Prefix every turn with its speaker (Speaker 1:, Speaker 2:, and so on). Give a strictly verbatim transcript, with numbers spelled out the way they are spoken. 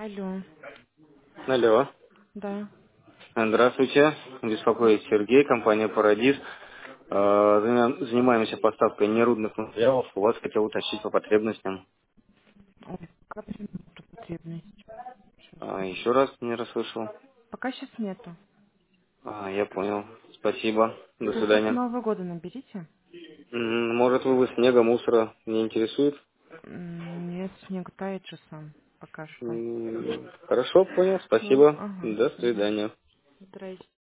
Speaker 1: Алло.
Speaker 2: Алло.
Speaker 1: Да.
Speaker 2: Здравствуйте. Беспокоит Сергей, компания «Парадис». Э, заня- Занимаемся поставкой нерудных материалов. У вас хотел уточнить по потребностям.
Speaker 1: Ой, как же нету потребность. Сейчас.
Speaker 2: А, еще раз не расслышал.
Speaker 1: Пока сейчас нету.
Speaker 2: А, я понял. Спасибо. До
Speaker 1: То после
Speaker 2: свидания.
Speaker 1: Нового года наберите.
Speaker 2: М, Может, вывоз снега, мусора не интересует?
Speaker 1: М, Нет, снег тает же сам. Пока что.
Speaker 2: М, Хорошо, понял.
Speaker 1: Все,
Speaker 2: Спасибо.
Speaker 1: ага.
Speaker 2: До
Speaker 1: Угу.
Speaker 2: свидания.
Speaker 1: Здрасте.